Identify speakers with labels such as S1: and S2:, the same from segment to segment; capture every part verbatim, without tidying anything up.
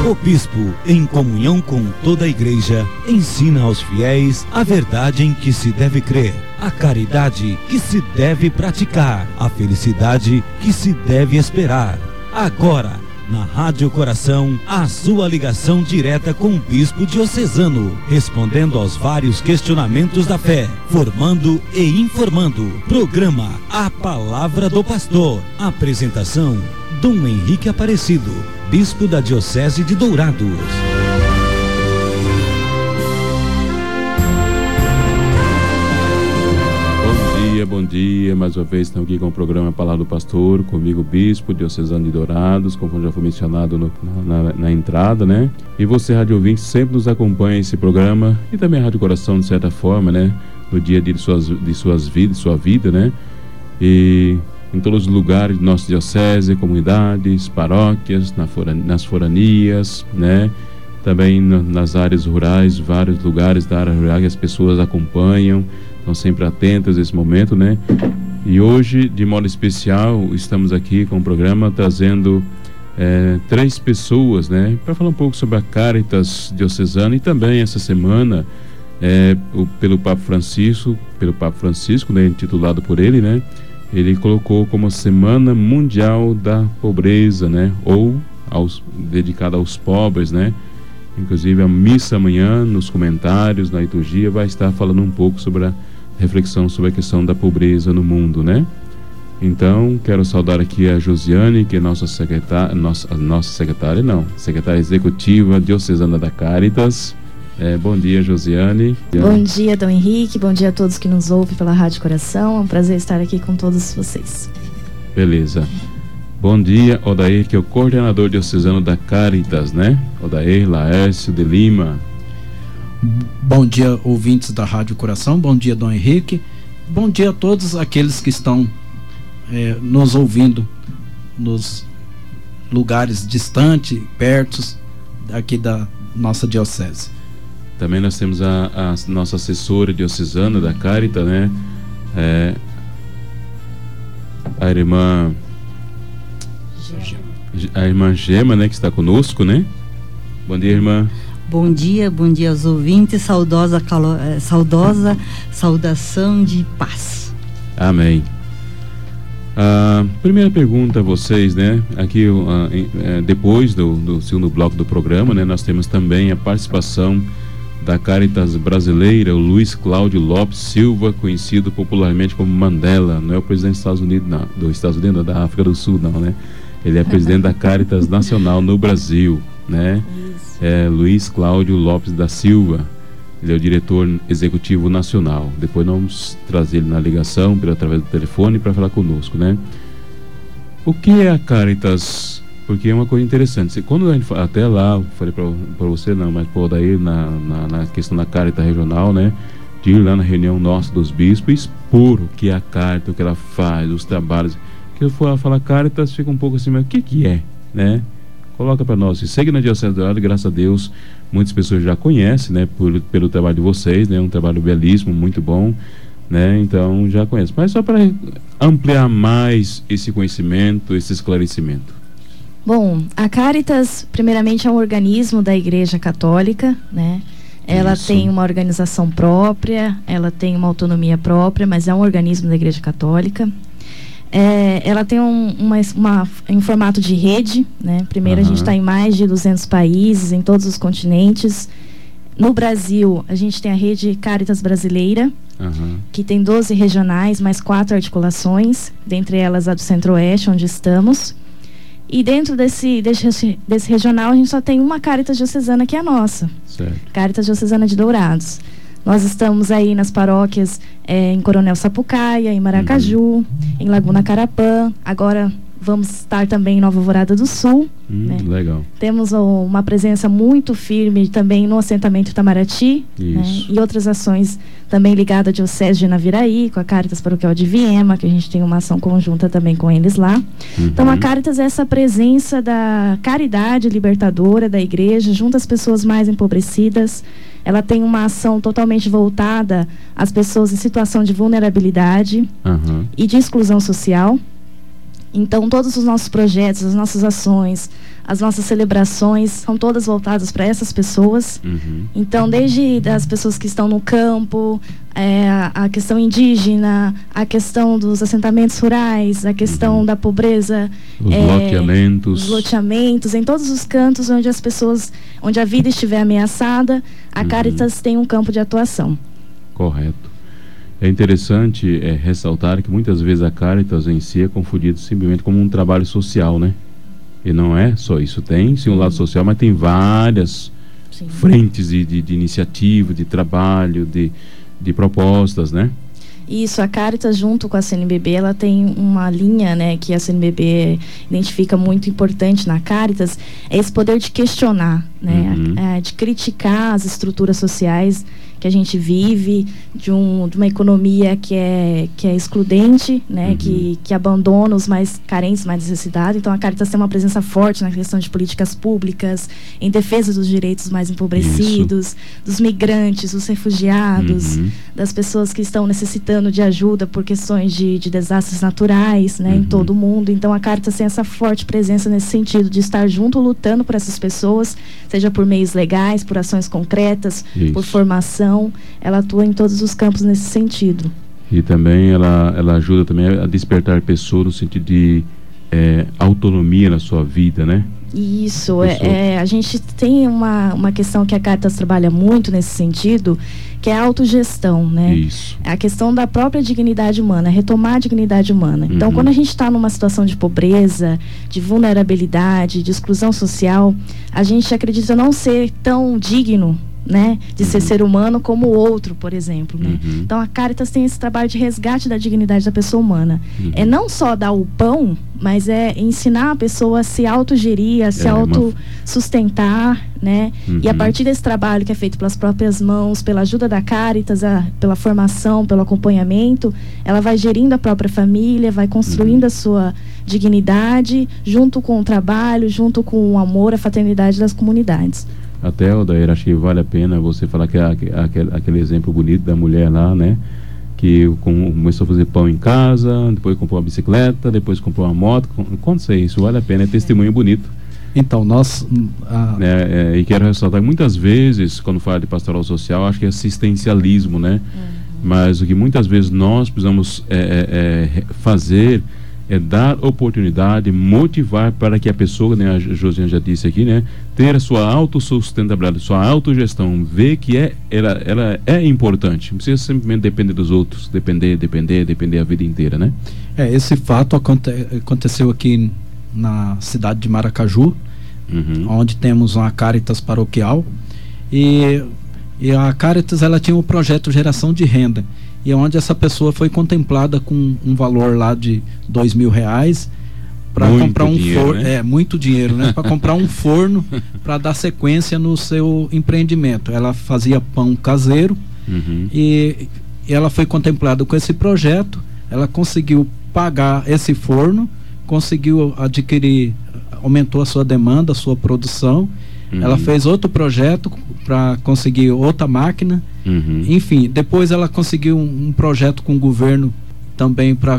S1: O bispo, em comunhão com toda a igreja, ensina aos fiéis a verdade em que se deve crer, a caridade que se deve praticar, a felicidade que se deve esperar. Agora, na Rádio Coração, a sua ligação direta com o bispo diocesano, respondendo aos vários questionamentos da fé, formando e informando. Programa A Palavra do Pastor. Apresentação: Dom Henrique Aparecido, bispo da Diocese de Dourados.
S2: Bom dia, bom dia. Mais uma vez estamos aqui com o programa A Palavra do Pastor, comigo, bispo diocesano de Dourados, como já foi mencionado no, na, na, na entrada, né? E você, rádio ouvinte, sempre nos acompanha esse programa, e também a Rádio Coração, de certa forma, né? No dia a dia de suas, de suas vidas, de sua vida, né? E em todos os lugares de nossa diocese, comunidades, paróquias, na fora, nas foranias, né? Também no, nas áreas rurais, vários lugares da área rural que as pessoas acompanham, estão sempre atentas nesse momento, né? E hoje, de modo especial, estamos aqui com o programa trazendo é, três pessoas, né? Para falar um pouco sobre a Caritas Diocesana, e também essa semana, é, o, pelo Papa Francisco, pelo Papa Francisco, né? Intitulado por ele, né? Ele colocou como Semana Mundial da Pobreza, né? Ou aos, dedicada aos pobres, né? Inclusive a missa amanhã, nos comentários, na liturgia, vai estar falando um pouco sobre a reflexão sobre a questão da pobreza no mundo, né? Então, quero saudar aqui a Josiane, que é nossa secretária, nossa, nossa secretária, não, secretária executiva diocesana da Caritas. É, bom dia, Josiane.
S3: Bom dia, Dom Henrique. Bom dia a todos que nos ouvem pela Rádio Coração. É um prazer estar aqui com todos vocês.
S2: Beleza. Bom dia, Odair, que é o coordenador diocesano da Caritas, né? Odair Laércio de Lima.
S4: Bom dia, ouvintes da Rádio Coração. Bom dia, Dom Henrique. Bom dia a todos aqueles que estão é, nos ouvindo nos lugares distantes, perto aqui da nossa diocese.
S2: Também nós temos a, a nossa assessora diocesana da Caritas, né? É, a irmã Gema. a irmã Gema, né? Que está conosco, né? Bom dia, irmã.
S5: Bom dia, bom dia aos ouvintes. Saudosa, calo, saudosa saudação de paz.
S2: Amém. A primeira pergunta a vocês, né? Aqui, uh, uh, depois do, do segundo bloco do programa, né? Nós temos também a participação da Caritas brasileira, o Luiz Cláudio Lopes Silva, conhecido popularmente como Mandela. Não é o presidente dos Estados Unidos, não, dos Estados Unidos, da África do Sul, não, né? Ele é presidente da Caritas Nacional no Brasil, né? É Luiz Cláudio Lopes da Silva. Ele é o diretor executivo nacional. Depois nós vamos trazer ele na ligação, pelo, através do telefone, para falar conosco, né? O que é a Caritas? Porque é uma coisa interessante. Quando a gente, até lá, eu falei para você, não, mas pô, daí na, na, na questão da Caritas regional, né? De ir lá na reunião nossa dos bispos, expor o que é a Caritas, o que ela faz, os trabalhos. Que eu for falar Caritas, fica um pouco assim, mas o que que é, né? Coloca para nós. E segue na Diocese de Dourados, graças a Deus, muitas pessoas já conhecem, né? Por, pelo trabalho de vocês, né? Um trabalho belíssimo, muito bom, né? Então já conhece. Mas só para ampliar mais esse conhecimento, esse esclarecimento.
S3: Bom, a Caritas, primeiramente, é um organismo da Igreja Católica, né? Ela Isso. tem uma organização própria, ela tem uma autonomia própria, mas é um organismo da Igreja Católica. É, ela tem um, uma, uma, um formato de rede, né? Primeiro, uhum. a gente está em mais de duzentos países, em todos os continentes. No Brasil, a gente tem a rede Caritas Brasileira, uhum. que tem doze regionais, mais quatro articulações, dentre elas a do Centro-Oeste, onde estamos. E dentro desse, desse, desse regional, a gente só tem uma Caritas Diocesana, que é a nossa.
S2: Certo.
S3: Caritas Diocesana de Dourados. Nós estamos aí nas paróquias é, em Coronel Sapucaia, em Maracaju, uhum. em Laguna Carapã. Agora vamos estar também em Nova Alvorada do Sul.
S2: Hum,
S3: né?
S2: Legal.
S3: Temos oh, uma presença muito firme também no assentamento Itamaraty, né? E outras ações também ligadas à Diocese de Naviraí, com a Caritas Paroquial de Viema, que a gente tem uma ação conjunta também com eles lá. Uhum. Então a Caritas é essa presença da caridade libertadora da igreja junto às pessoas mais empobrecidas. Ela tem uma ação totalmente voltada às pessoas em situação de vulnerabilidade uhum. e de exclusão social. Então, todos os nossos projetos, as nossas ações, as nossas celebrações são todas voltadas para essas pessoas.
S2: Uhum.
S3: Então, desde as pessoas que estão no campo, é, a questão indígena, a questão dos assentamentos rurais, a questão
S2: uhum.
S3: da pobreza,
S2: os
S3: é,
S2: loteamentos,
S3: os loteamentos, em todos os cantos onde as pessoas, onde a vida estiver ameaçada, a
S2: uhum.
S3: Caritas tem um campo de atuação.
S2: Correto. É interessante é, ressaltar que muitas vezes a Caritas em si é confundida simplesmente como um trabalho social, né? E não é só isso. Tem sim um lado social, mas tem várias sim. frentes de, de, de iniciativa, de trabalho, de, de propostas, né?
S3: Isso, a Caritas junto com a C N B B, ela tem uma linha, né, que a C N B B identifica muito importante na Caritas, é esse poder de questionar, né,
S2: uhum.
S3: é, de criticar as estruturas sociais que a gente vive, de, um, de uma economia que é, que é excludente, né,
S2: uhum.
S3: que, que abandona os mais carentes, mais necessitados. Então a Caritas tem uma presença forte na questão de políticas públicas, em defesa dos direitos mais empobrecidos, Isso. dos migrantes, dos refugiados, uhum. das pessoas que estão necessitando de ajuda por questões de, de desastres naturais, né, uhum. em todo o mundo. Então a Caritas tem essa forte presença nesse sentido, de estar junto lutando por essas pessoas, seja por meios legais, por ações concretas, Isso. por formação. Ela atua em todos os campos nesse sentido.
S2: E também ela, ela ajuda também a despertar pessoas no sentido de é, autonomia na sua vida, né?
S3: Isso, a, é, é, a gente tem uma, uma questão que a Caritas trabalha muito nesse sentido, que é a autogestão, né?
S2: Isso.
S3: É a questão da própria dignidade humana, retomar a dignidade humana. Então, uhum. quando a gente está numa situação de pobreza, de vulnerabilidade, de exclusão social, a gente acredita não ser tão digno, né, de uhum. ser ser humano como o outro, por exemplo, né? Uhum. Então a Caritas tem esse trabalho de resgate da dignidade da pessoa humana. Uhum. É não só dar o pão, mas é ensinar a pessoa a se autogerir, a se é, autossustentar, né? Uhum. E a partir desse trabalho que é feito pelas próprias mãos, pela ajuda da Caritas, a, pela formação, pelo acompanhamento, ela vai gerindo a própria família, vai construindo uhum. a sua dignidade, junto com o trabalho, junto com o amor, a fraternidade das comunidades.
S2: Até, Odair, acho que vale a pena você falar que aquele, aquele exemplo bonito da mulher lá, né? Que começou a fazer pão em casa, depois comprou uma bicicleta, depois comprou uma moto. Conta isso aí, isso vale a pena, é testemunho bonito.
S4: Então, nós... A...
S2: É, é, e quero ressaltar que muitas vezes, quando fala de pastoral social, acho que é assistencialismo, né? Uhum. Mas o que muitas vezes nós precisamos é, é, é, fazer é dar oportunidade, motivar para que a pessoa, né, a Josiane já disse aqui, né, ter a sua autossustentabilidade, sua autogestão, ver que é, ela, ela é importante, não precisa simplesmente depender dos outros, depender, depender, depender a vida inteira, né?
S4: É, esse fato aconte aconteceu aqui na cidade de Maracaju, uhum. onde temos uma Caritas paroquial, e, e a Caritas, ela tinha um projeto Geração de Renda, e onde essa pessoa foi contemplada com um valor lá de dois mil reais para comprar um forno, né? É muito dinheiro, né? Para comprar um forno para dar sequência no seu empreendimento. Ela fazia pão caseiro uhum. e, e ela foi contemplada com esse projeto. Ela conseguiu pagar esse forno, conseguiu adquirir, aumentou a sua demanda, a sua produção. Uhum. Ela fez outro projeto para conseguir outra máquina. Uhum. Enfim, depois ela conseguiu um, um projeto com o governo também para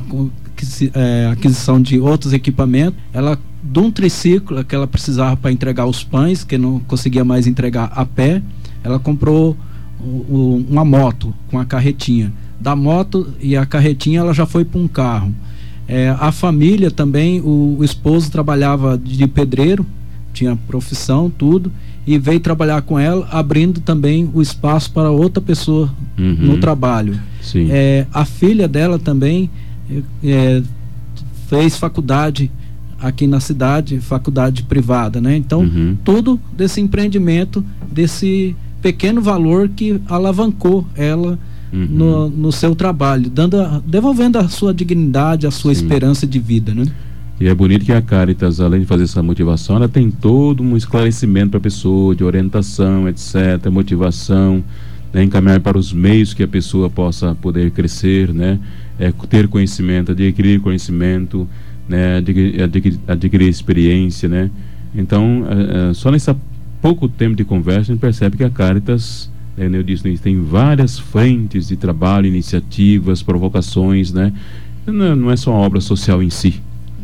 S4: é, aquisição de outros equipamentos. Ela, de um triciclo que ela precisava para entregar os pães, que não conseguia mais entregar a pé, ela comprou o, o, uma moto com a carretinha. Da moto e a carretinha ela já foi para um carro. É, a família também, o, o esposo trabalhava de pedreiro, tinha profissão, tudo, e veio trabalhar com ela, abrindo também o espaço para outra pessoa uhum. no trabalho.
S2: Sim.
S4: É, a filha dela também é, fez faculdade aqui na cidade, faculdade privada, né? Então, uhum. tudo desse empreendimento, desse pequeno valor que alavancou ela uhum. no, no seu trabalho, dando a, devolvendo a sua dignidade, a sua Sim. esperança de vida, né?
S2: E é bonito que a Caritas, além de fazer essa motivação, ela tem todo um esclarecimento para a pessoa, de orientação, etcétera, motivação, né, encaminhar para os meios que a pessoa possa poder crescer, né, é, ter conhecimento, adquirir conhecimento, né, adquirir, adquirir, adquirir experiência, né. Então, é, é, só nesse pouco tempo de conversa, a gente percebe que a Caritas, né, eu disse, tem várias frentes de trabalho, iniciativas, provocações, né. Não, não é só uma obra social em si.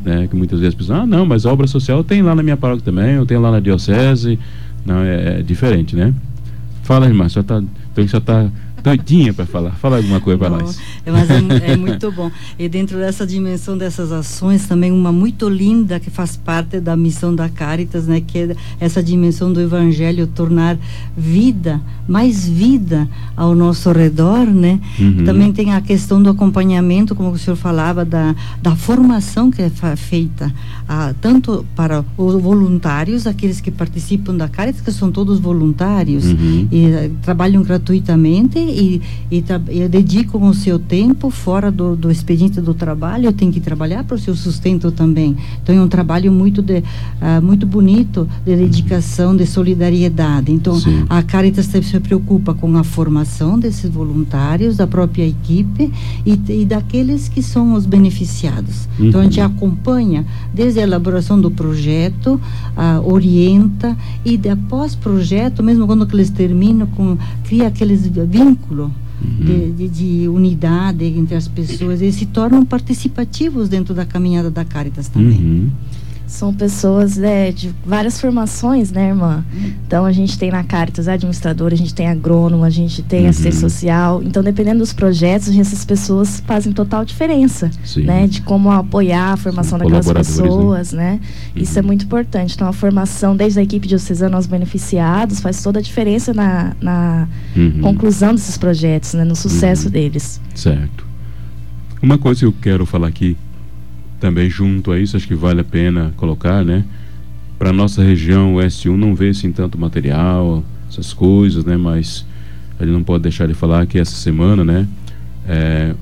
S2: né? Que muitas vezes pensam, ah, não, mas a obra social tem lá na minha paróquia também, eu tenho lá na diocese. Não, é, é diferente, né? Fala, irmã, já tá, então já tá doidinha para falar. Fala alguma coisa para nós.
S5: É, mas é, é muito bom. E dentro dessa dimensão dessas ações, também uma muito linda que faz parte da missão da Caritas, né? Que é essa dimensão do Evangelho, tornar vida, mais vida ao nosso redor, né? Uhum. Também tem a questão do acompanhamento, como o senhor falava, da, da formação que é feita, ah, tanto para os voluntários, aqueles que participam da Caritas, que são todos voluntários, uhum. e uh, trabalham gratuitamente, E, e, e dedicam o seu tempo fora do, do expediente do trabalho, tem que trabalhar para o seu sustento também. Então é um trabalho muito, de, uh, muito bonito de dedicação, de solidariedade. Então Sim. a Caritas se preocupa com a formação desses voluntários, da própria equipe e, e daqueles que são os beneficiados. Uhum. Então a gente acompanha desde a elaboração do projeto, uh, orienta, e de, após projeto, mesmo quando eles terminam, com, cria aqueles vínculos Uhum. De, de, de unidade entre as pessoas, eles se tornam participativos dentro da caminhada da Caritas também.
S2: Uhum.
S3: São pessoas é, de várias formações, né, irmã? Então a gente tem na Caritas administradora, a gente tem agrônomo, a gente tem uhum. assistente social. Então, dependendo dos projetos, essas pessoas fazem total diferença, Sim. né? De como apoiar a formação
S2: São
S3: daquelas pessoas, né?
S2: né? Uhum.
S3: Isso é muito importante. Então, a formação desde a equipe diocesana aos beneficiados faz toda a diferença na, na uhum. conclusão desses projetos, né? No sucesso uhum. deles.
S2: Certo. Uma coisa que eu quero falar aqui, também junto a isso, acho que vale a pena colocar, né? Para nossa região, o S um não vê assim tanto material, essas coisas, né? Mas a gente não pode deixar de falar que essa semana, né? É,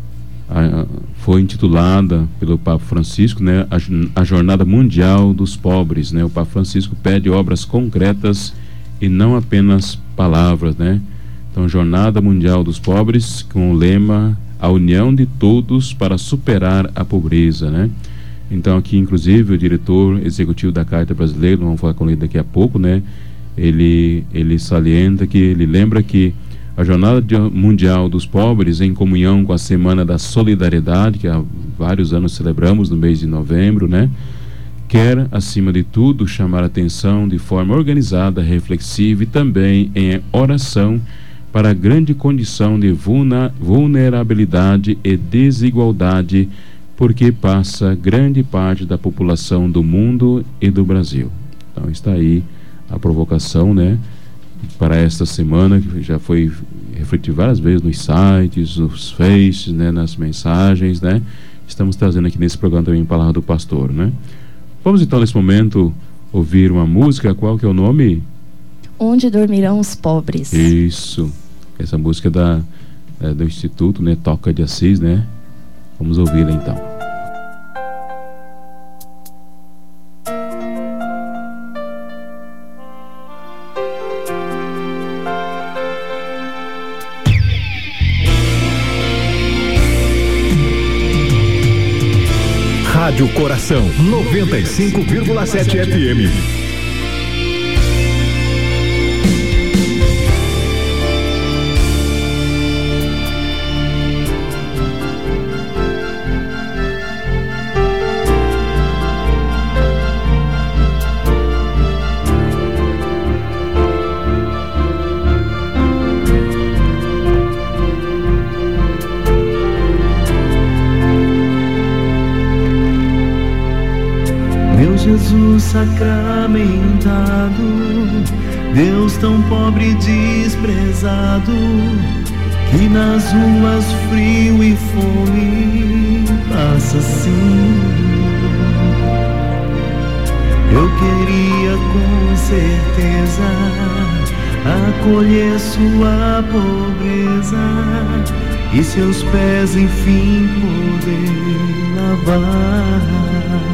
S2: a, foi intitulada pelo Papa Francisco, né? A, a Jornada Mundial dos Pobres, né? O Papa Francisco pede obras concretas e não apenas palavras, né? Então, Jornada Mundial dos Pobres, com o lema a união de todos para superar a pobreza, né? Então aqui, inclusive, o diretor executivo da Caritas Brasileira, vamos falar com ele daqui a pouco, né? Ele, ele salienta que, ele lembra que a Jornada Mundial dos Pobres, em comunhão com a Semana da Solidariedade, que há vários anos celebramos no mês de novembro, né? Quer, acima de tudo, chamar a atenção de forma organizada, reflexiva e também em oração para a grande condição de vulnerabilidade e desigualdade porque passa grande parte da população do mundo e do Brasil. Então está aí a provocação, né, para esta semana, que já foi refletida várias vezes nos sites, nos faces, né, nas mensagens, né? Estamos trazendo aqui nesse programa também a Palavra do Pastor, né? Vamos então nesse momento ouvir uma música. Qual que é o nome?
S3: Onde Dormirão os Pobres.
S2: Isso. Essa música da, é, do Instituto, né, Toca de Assis, né? Vamos ouvi-la então.
S1: Rádio Coração noventa e cinco vírgula sete F M.
S6: Jesus sacramentado, Deus tão pobre e desprezado, que nas ruas frio e fome passa assim. Eu queria com certeza acolher sua pobreza e seus pés enfim poder lavar.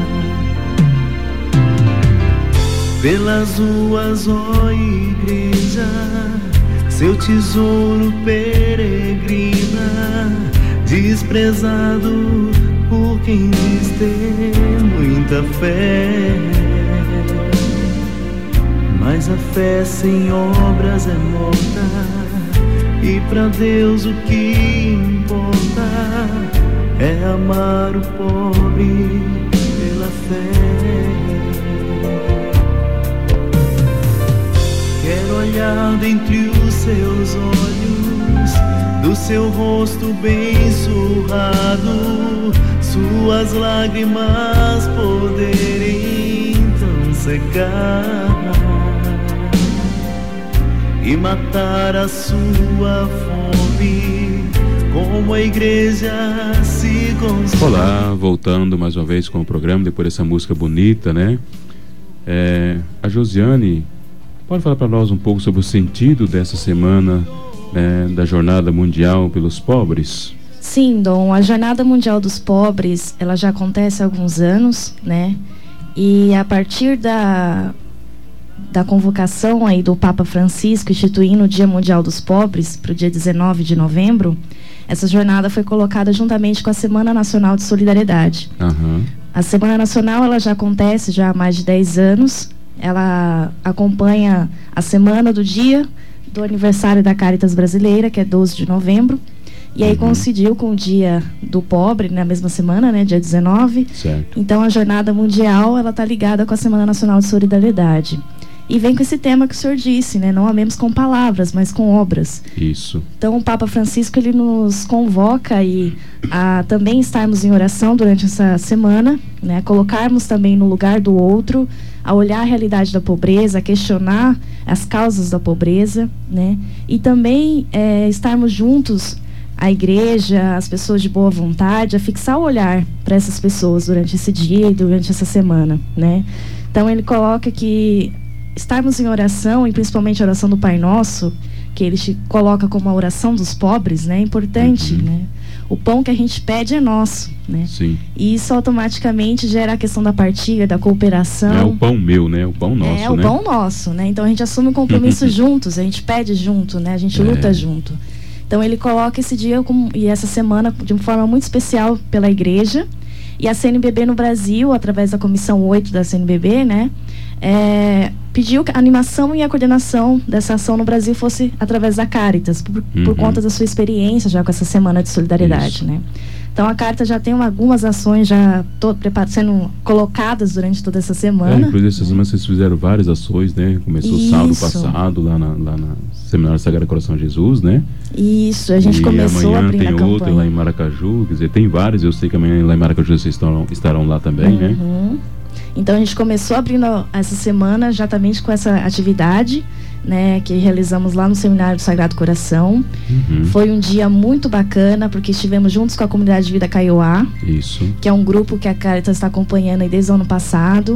S6: Pelas ruas, ó igreja, seu tesouro peregrina, desprezado por quem diz ter muita fé. Mas a fé sem obras é morta, e pra Deus o que importa é amar o pobre, fé. Quero olhar dentre os seus olhos, do seu rosto bem surrado, suas lágrimas poderem então secar e matar a sua fome, como a igreja se consola.
S2: Olá, voltando mais uma vez com o programa, depois dessa música bonita, né? É, a Josiane pode falar para nós um pouco sobre o sentido dessa semana, né, da Jornada Mundial pelos Pobres?
S3: Sim, Dom, a Jornada Mundial dos Pobres, ela já acontece há alguns anos, né? E a partir da, da convocação aí do Papa Francisco instituindo o Dia Mundial dos Pobres para o dia dezenove de novembro, essa jornada foi colocada juntamente com a Semana Nacional de Solidariedade.
S2: Uhum.
S3: A Semana Nacional, ela já acontece já há mais de dez anos, ela acompanha a semana do dia do aniversário da Caritas Brasileira, que é doze de novembro, e aí uhum. coincidiu com o Dia do Pobre, na mesma semana, né, dia dezenove.
S2: Certo.
S3: Então a Jornada Mundial, ela está ligada com a Semana Nacional de Solidariedade. E vem com esse tema que o senhor disse, né, não amemos com palavras, mas com obras.
S2: Isso.
S3: Então o Papa Francisco, ele nos convoca aí a também estarmos em oração durante essa semana, né, colocarmos também no lugar do outro, a olhar a realidade da pobreza, a questionar as causas da pobreza, né? E também é, estarmos juntos, a igreja, as pessoas de boa vontade, a fixar o olhar para essas pessoas durante esse dia e durante essa semana, né? Então ele coloca que estarmos em oração, e principalmente a oração do Pai Nosso, que ele coloca como a oração dos pobres, né? É importante,
S2: uhum.
S3: né? O pão que a gente pede é nosso, né?
S2: Sim.
S3: E isso automaticamente gera a questão da partilha, da cooperação.
S2: É o pão meu, né? O pão nosso,
S3: É o
S2: né?
S3: pão nosso, né? Então a gente assume um compromisso juntos, a gente pede junto, né? A gente
S2: É.
S3: luta junto. Então ele coloca esse dia com, e essa semana de uma forma muito especial pela igreja. E a C N B B no Brasil, através da Comissão oito da C N B B, né? É, pediu que a animação e a coordenação dessa ação no Brasil fosse através da Caritas, por,
S2: Uhum.
S3: por conta da sua experiência já com essa semana de solidariedade,
S2: Isso.
S3: né? Então a Caritas já tem uma, algumas ações já to, prepar, sendo colocadas durante toda essa
S2: É,
S3: semana.
S2: inclusive essa semana vocês fizeram várias ações, né? Começou
S3: Isso.
S2: sábado passado lá na, lá na Seminário Sagrado Coração de Jesus, né?
S3: Isso, a gente
S2: e
S3: começou
S2: amanhã
S3: abrindo
S2: tem
S3: a campanha.
S2: outro lá em Maracaju, quer dizer, tem vários, eu sei que amanhã lá em Maracaju vocês estarão, estarão lá também, né?
S3: Uhum. Então a gente começou abrindo essa semana exatamente com essa atividade, né, que realizamos lá no Seminário do Sagrado Coração.
S2: Uhum.
S3: Foi um dia muito bacana, porque estivemos juntos com a Comunidade de Vida Kaiowá,
S2: Isso.
S3: que é um grupo que a Caritas está acompanhando aí desde o ano passado,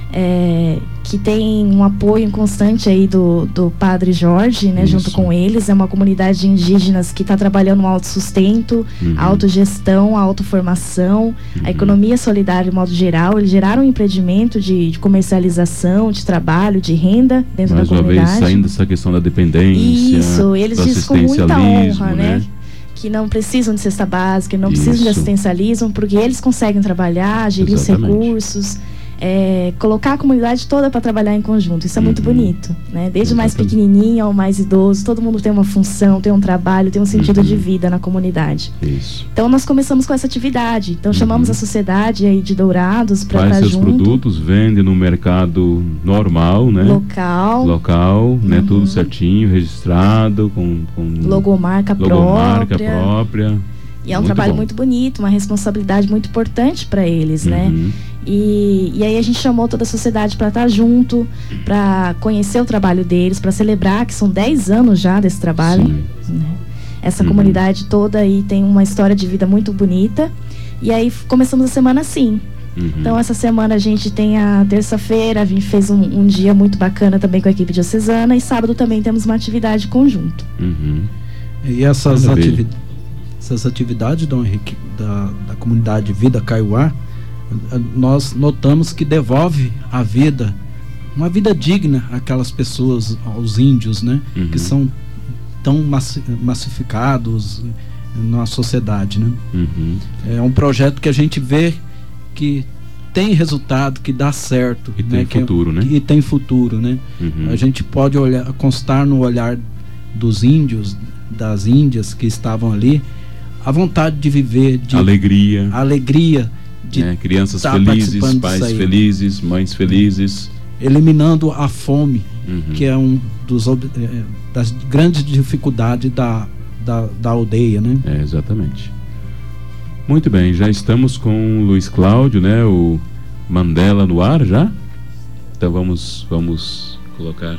S3: é, que tem um apoio constante aí do, do Padre Jorge, né,
S2: Isso.
S3: junto com eles. É uma comunidade de indígenas que está trabalhando no autossustento,
S2: Uhum.
S3: a autogestão, a autoformação,
S2: Uhum.
S3: a economia solidária de modo geral. Eles geraram um empreendimento de, de comercialização, de trabalho, de renda dentro
S2: Mais
S3: da
S2: uma
S3: comunidade.
S2: vez, saindo dessa questão da dependência,
S3: Isso, eles
S2: do
S3: dizem com muita
S2: assistencialismo,
S3: honra, né? Que não precisam de cesta básica, não precisam de
S2: Isso.
S3: assistencialismo, porque eles conseguem trabalhar, gerir
S2: Exatamente.
S3: os recursos, é, colocar a comunidade toda para trabalhar em conjunto. Isso é muito
S2: Uhum.
S3: bonito, né? Desde o mais
S2: Exatamente.
S3: pequenininho ao mais idoso, todo mundo tem uma função, tem um trabalho, tem um sentido
S2: Uhum.
S3: de vida na comunidade.
S2: Isso.
S3: Então nós começamos com essa atividade. Então chamamos
S2: Uhum.
S3: a sociedade aí de Dourados para
S2: Faz
S3: estar
S2: seus
S3: junto.
S2: produtos, vende no mercado normal, né?
S3: Local,
S2: Local, né?
S3: Uhum.
S2: Tudo certinho, registrado, com, com
S3: logomarca,
S2: logomarca
S3: própria.
S2: própria.
S3: E é um
S2: Muito
S3: trabalho
S2: bom.
S3: muito bonito, uma responsabilidade muito importante para eles, né?
S2: Uhum.
S3: E, e aí a gente chamou toda a sociedade para estar junto, para conhecer o trabalho deles, para celebrar que são dez anos já desse trabalho.
S2: Sim.
S3: Né? Essa
S2: Uhum.
S3: comunidade toda aí tem uma história de vida muito bonita. E aí começamos a semana assim.
S2: Uhum.
S3: Então essa semana a gente tem a terça-feira, a gente fez um, um dia muito bacana também com a equipe diocesana, e sábado também temos uma atividade conjunto.
S2: Uhum.
S4: E essas,
S2: Maravilha.
S4: ativi essas atividades, Dom Henrique, da, da comunidade Vida Kaiowá, nós notamos que devolve a vida, uma vida digna àquelas pessoas, aos índios, né?
S2: Uhum.
S4: Que são tão massi massificados na sociedade, né?
S2: Uhum.
S4: É um projeto que a gente vê que tem resultado, que dá certo.
S2: E tem
S4: né?
S2: futuro,
S4: que,
S2: né?
S4: E tem futuro, né?
S2: Uhum.
S4: A gente pode olhar, constar no olhar dos índios, das índias que estavam ali, a vontade de viver, de
S2: Alegria.
S4: alegria de
S2: é, crianças
S4: tá
S2: felizes, pais felizes, mães felizes.
S4: Eliminando a fome,
S2: uhum.
S4: que é um dos é, das grandes dificuldades da, da, da aldeia, né?
S2: É, exatamente. Muito bem, já estamos com o Luiz Cláudio, né? O Mandela no ar já? Então vamos, vamos colocar.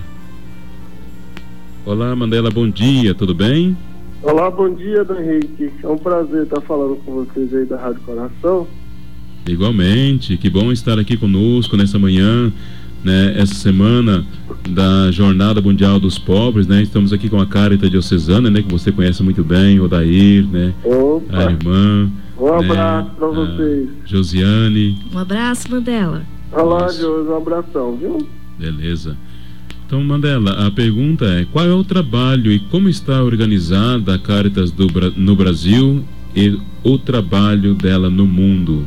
S2: Olá, Mandela, bom dia, tudo bem?
S7: Olá, bom dia, Dom Henrique. É um prazer estar falando com vocês aí da Rádio Coração.
S2: Igualmente, que bom estar aqui conosco nessa manhã, né, essa semana da Jornada Mundial dos Pobres, né? Estamos aqui com a Caritas Diocesana, né, que você conhece muito bem, Odair, né?
S7: Opa.
S2: A irmã.
S7: Um abraço
S2: né,
S7: para vocês.
S2: Josiane.
S3: Um abraço, Mandela.
S7: Olá, Josi, um abração, viu?
S2: Beleza. Então, Mandela, a pergunta é: qual é o trabalho e como está organizada a Caritas do, no Brasil e o trabalho dela no mundo?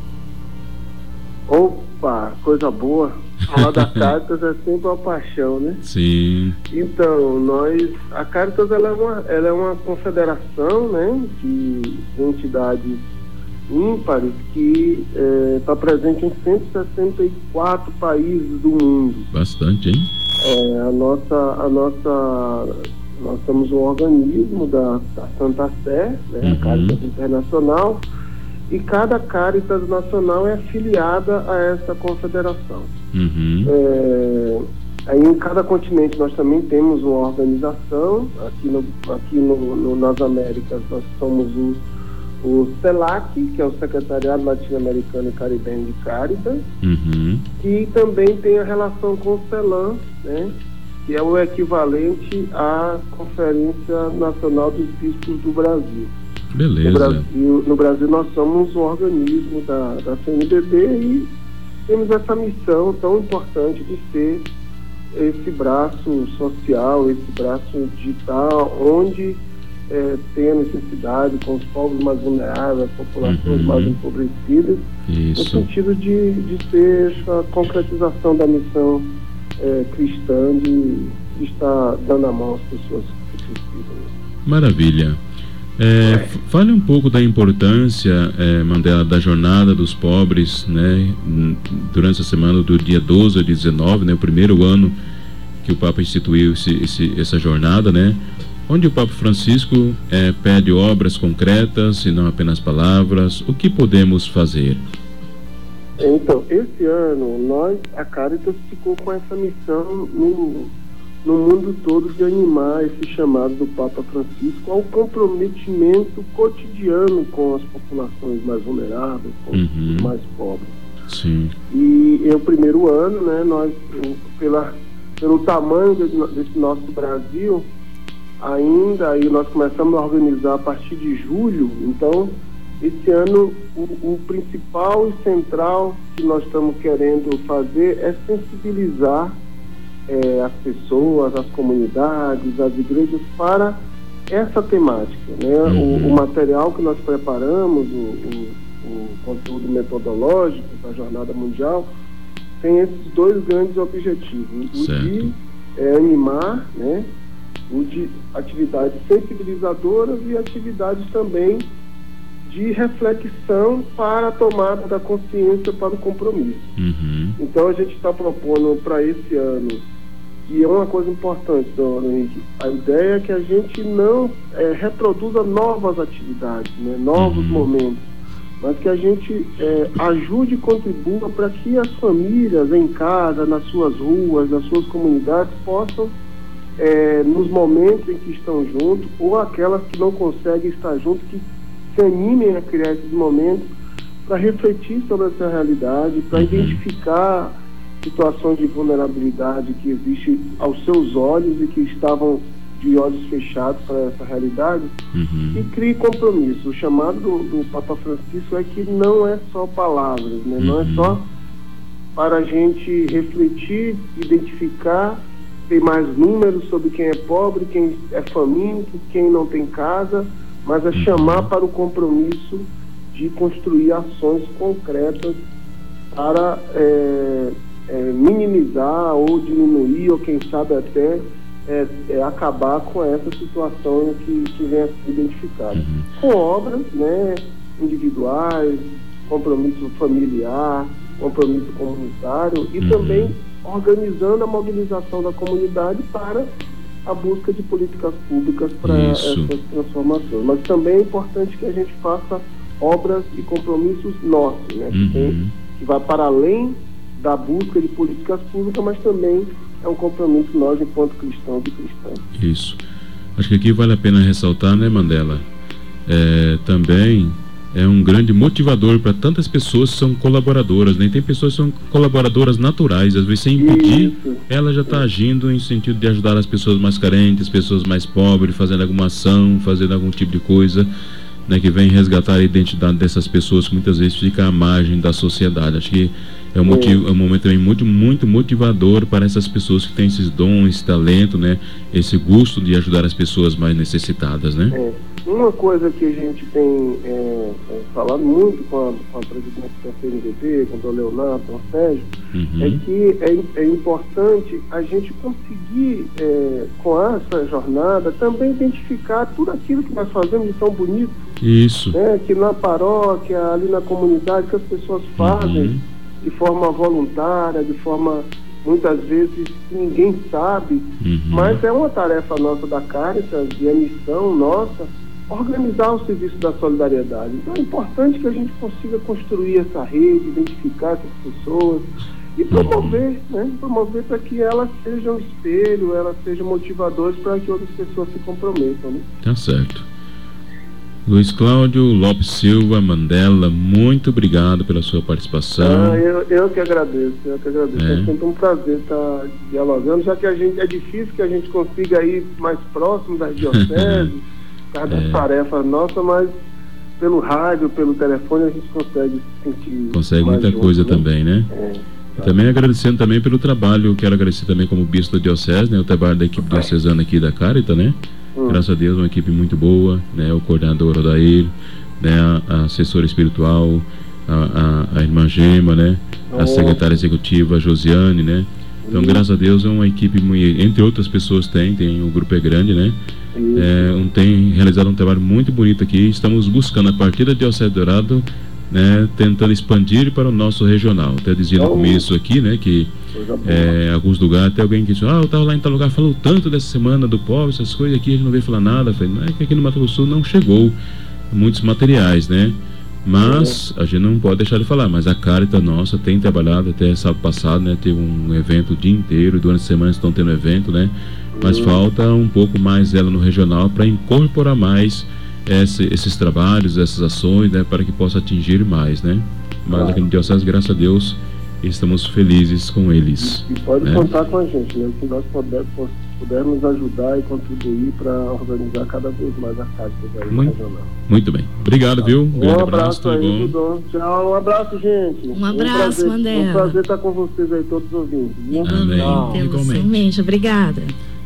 S7: Opa, coisa boa. Falar da Caritas é sempre uma paixão, né?
S2: Sim.
S7: Então, nós, a Caritas ela é uma, ela é uma confederação, né, de entidades ímpares que está é, presente em cento e sessenta e quatro países do mundo.
S2: Bastante, hein?
S7: É, a nossa, a nossa, nós somos um organismo da, da Santa Sé, né, uhum. a Caritas Internacional, e cada Caritas nacional é afiliada a essa confederação.
S2: Uhum.
S7: É, aí em cada continente nós também temos uma organização. Aqui, no, aqui no, no, nas Américas nós somos o, o CELAC, que é o Secretariado Latino-Americano e Caribenho de Caritas,
S2: uhum.
S7: que também tem a relação com o CELAM, né, que é o equivalente à Conferência Nacional dos Bispos do Brasil.
S2: Beleza.
S7: No Brasil, no Brasil nós somos um organismo da, da C N B B e temos essa missão tão importante de ser esse braço social, esse braço digital, onde é, tem a necessidade com os povos mais vulneráveis, as populações
S2: uhum.
S7: mais empobrecidas,
S2: Isso.
S7: no sentido de, de ser essa concretização da missão é, cristã de, de estar dando a mão às pessoas que precisam.
S2: Maravilha. É, fale um pouco da importância, é, Mandela, da Jornada dos Pobres, né, durante a semana do dia doze ao dezenove, né, o primeiro ano que o Papa instituiu esse, esse, essa jornada, né, onde o Papa Francisco é, pede obras concretas e não apenas palavras. O que podemos fazer?
S7: Então, esse ano, nós, a Caritas, ficou com essa missão no... no mundo todo, de animar esse chamado do Papa Francisco ao comprometimento cotidiano com as populações mais vulneráveis, com
S2: uhum.
S7: os mais pobres.
S2: Sim.
S7: E é o primeiro ano, né, nós, pela, pelo tamanho desse nosso Brasil, ainda aí nós começamos a organizar a partir de julho. Então, esse ano, o, o principal e central que nós estamos querendo fazer é sensibilizar É, as pessoas, as comunidades, as igrejas para essa temática, né?
S2: Uhum.
S7: O, o material que nós preparamos, o, o, o conteúdo metodológico da Jornada Mundial, tem esses dois grandes objetivos: o
S2: certo.
S7: de é, animar, né? O de atividades sensibilizadoras e atividades também de reflexão para a tomada da consciência, para o compromisso.
S2: Uhum.
S7: Então a gente está propondo para esse ano, e é uma coisa importante, Dona Henrique, a ideia é que a gente não é, reproduza novas atividades, né, novos
S2: uhum.
S7: momentos, mas que a gente é, ajude e contribua para que as famílias em casa, nas suas ruas, nas suas comunidades, possam, é, nos momentos em que estão juntos, ou aquelas que não conseguem estar juntos, que se animem a criar esses momentos para refletir sobre essa realidade, para uhum. identificar situações de vulnerabilidade que existem aos seus olhos e que estavam de olhos fechados para essa realidade,
S2: uhum.
S7: e crie compromisso. O chamado do, do Papa Francisco é que não é só palavras, né? Uhum. Não é só para a gente refletir, identificar, ter mais números sobre quem é pobre, quem é faminto, quem não tem casa, mas é chamar para o compromisso de construir ações concretas para é, é, minimizar ou diminuir, ou quem sabe até é, é, acabar com essa situação que, que vem a ser identificada.
S2: Uhum.
S7: Com obras, né, individuais, compromisso familiar, compromisso comunitário e uhum. também organizando a mobilização da comunidade para a busca de políticas públicas para essas transformações. Mas também é importante que a gente faça obras e compromissos nossos, né?
S2: Uhum.
S7: que, tem, que vai para além da busca de políticas públicas, mas também é um compromisso nós enquanto cristãos e cristãs.
S2: Isso. Acho que aqui vale a pena ressaltar, né, Mandela? É, também é um grande motivador para tantas pessoas que são colaboradoras, né? Tem pessoas que são colaboradoras naturais, às vezes sem pedir, Isso. ela já está agindo em sentido de ajudar as pessoas mais carentes, pessoas mais pobres, fazendo alguma ação, fazendo algum tipo de coisa, né, que vem resgatar a identidade dessas pessoas que muitas vezes fica à margem da sociedade. Acho que é um, motivo, é um momento também muito, muito motivador para essas pessoas que têm esses dons, esse talento, né, esse gosto de ajudar as pessoas mais necessitadas, né?
S7: É. Uma coisa que a gente tem é, é, falado muito com a, com a presidente da C N B B, com o doutor Leonardo, com o Sérgio, uhum. é que é, é importante a gente conseguir, é, com essa jornada, também identificar tudo aquilo que nós fazemos de tão bonito.
S2: Isso.
S7: Né, que na paróquia, ali na comunidade, que as pessoas fazem uhum. de forma voluntária, de forma, muitas vezes, que ninguém sabe, uhum. mas é uma tarefa nossa da Caritas, e a missão nossa, organizar o serviço da solidariedade. Então é importante que a gente consiga construir essa rede, identificar essas pessoas e promover, né? Promover para que elas sejam espelho, elas sejam motivadores para que outras pessoas se comprometam, né?
S2: Tá certo. Luiz Cláudio Lopes Silva Mandela, muito obrigado pela sua participação.
S7: Ah, eu, eu que agradeço, eu que agradeço. É, é sempre um prazer estar dialogando, já que a gente, é difícil que a gente consiga ir mais próximo das dioceses, por causa é. das tarefas nossas, mas pelo rádio, pelo telefone a gente consegue sentir.
S2: Consegue muita junto, coisa, né? Também, né? É. E também agradecendo também pelo trabalho, quero agradecer também como bispo da diocese, né, o trabalho da equipe diocesana aqui da Caritas, né? Hum. Graças a Deus, uma equipe muito boa, né? O coordenador Odair, né? A, a assessora espiritual, a, a, a irmã Gema, né? A oh. secretária executiva, a Josiane, né? Então, graças a Deus, é uma equipe, entre outras pessoas tem, tem um grupo é grande, né? É, um, tem realizado um trabalho muito bonito aqui. Estamos buscando, a partir da Diocese de Dourado, né, tentando expandir para o nosso regional. Até dizia no começo aqui, né, que é, alguns lugares, até alguém que disse, ah, eu estava lá em tal lugar, falou tanto dessa semana do pobre, essas coisas aqui, a gente não veio falar nada. Eu falei, não, é que aqui no Mato Grosso do Sul não chegou muitos materiais, né? Mas a gente não pode deixar de falar, mas a Caritas nossa tem trabalhado até sábado passado, né? Teve um evento o dia inteiro, durante a semana estão tendo evento, né? Mas falta um pouco mais ela no regional para incorporar mais esse, esses trabalhos, essas ações, né? Para que possa atingir mais, né? Mas claro. Aqui no Diocese, graças a Deus, estamos felizes com eles.
S7: E, e pode
S2: né?
S7: contar com a gente, né? Que nós pudermos, pudermos ajudar e contribuir para organizar cada vez mais a Caritas aí no regional.
S2: Muito bem. Obrigado, viu? Um
S7: grande abraço, abraço tudo
S2: aí,
S7: bom. Tchau, um abraço, gente.
S3: Um abraço,
S7: um
S3: Mandela.
S7: Um prazer estar com vocês aí, todos ouvindo.
S2: Amém.
S3: Igualmente. Obrigada.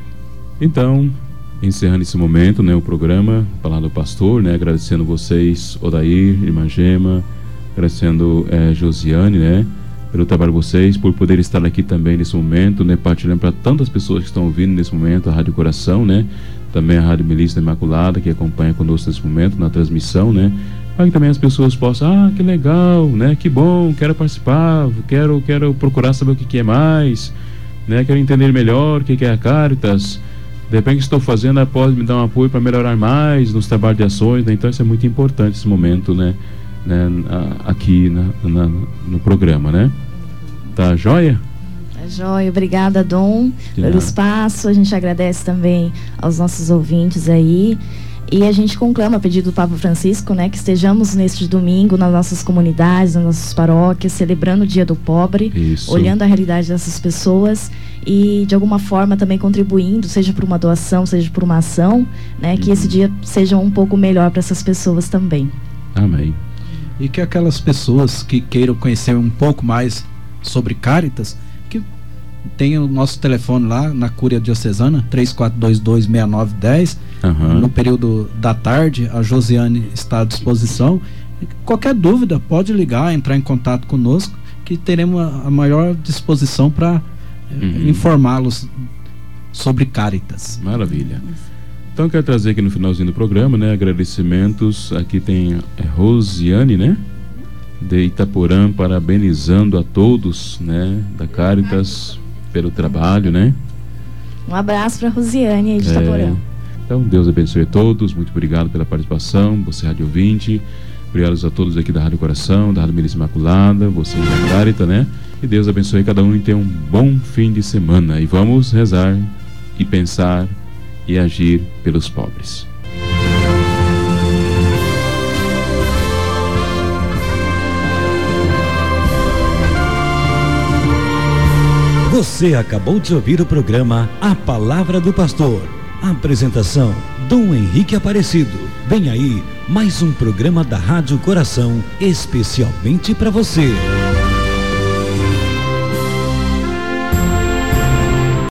S2: Então, encerrando esse momento, né, o programa Palavra do Pastor, né, agradecendo vocês, Odair, irmã Gema, agradecendo é, Josiane, né, pelo trabalho de vocês, por poder estar aqui também nesse momento, né, partilhando para tantas pessoas que estão ouvindo nesse momento, a Rádio Coração, né, também a Rádio Milícia Imaculada, que acompanha conosco nesse momento, na transmissão, né, para que também as pessoas possam, ah, que legal, né, que bom, quero participar, quero, quero procurar saber o que, que é mais, né, quero entender melhor o que, que é a Caritas. De repente, o que estou fazendo pode me dar um apoio para melhorar mais nos trabalhos de ações, né? Então isso é muito importante esse momento, né? né? Aqui na, na, no programa, né? Tá joia?
S3: Tá joia, obrigada, Dom, de pelo nada. Espaço. A gente agradece também aos nossos ouvintes aí. E a gente conclama, a pedido do Papa Francisco, né, que estejamos neste domingo nas nossas comunidades, nas nossas paróquias, celebrando o Dia do Pobre, Isso. olhando a realidade dessas pessoas e, de alguma forma, também contribuindo, seja por uma doação, seja por uma ação, né, que uhum. esse dia seja um pouco melhor para essas pessoas também.
S2: Amém.
S4: E que aquelas pessoas que queiram conhecer um pouco mais sobre Caritas, que tem o nosso telefone lá na Cúria Diocesana, três quatro dois dois, seis nove um zero. Uhum. No período da tarde, a Josiane está à disposição. Qualquer dúvida, pode ligar, entrar em contato conosco, que teremos a, a maior disposição para uhum. informá-los sobre Caritas.
S2: Maravilha. Então quero trazer aqui no finalzinho do programa, né, agradecimentos. Aqui tem é, Rosiane, né? de Itaporã, parabenizando a todos, né, da Caritas pelo trabalho, né?
S3: Um abraço para Rosiane aí de Itaporã.
S2: É, então, Deus abençoe a todos. Muito obrigado pela participação. Você, rádio ouvinte. Obrigado a todos aqui da Rádio Coração, da Rádio Milícia Imaculada, vocês da Caritas, né? E Deus abençoe cada um e tenha um bom fim de semana. E vamos rezar e pensar e agir pelos pobres.
S1: Você acabou de ouvir o programa A Palavra do Pastor. Apresentação: Dom Henrique Aparecido. Vem aí mais um programa da Rádio Coração especialmente para você.